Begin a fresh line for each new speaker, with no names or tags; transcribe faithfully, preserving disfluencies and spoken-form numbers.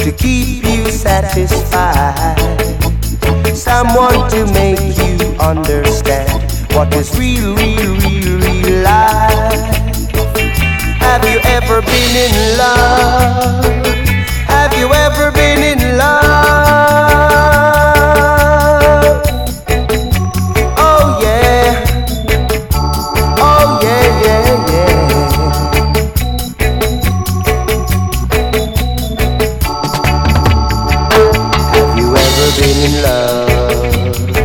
to keep you satisfied, someone to make you understand what is real, real, real, real life. Have you ever been in love? Have you ever been in love? Oh yeah, oh yeah, yeah, yeah. Have you ever been in love?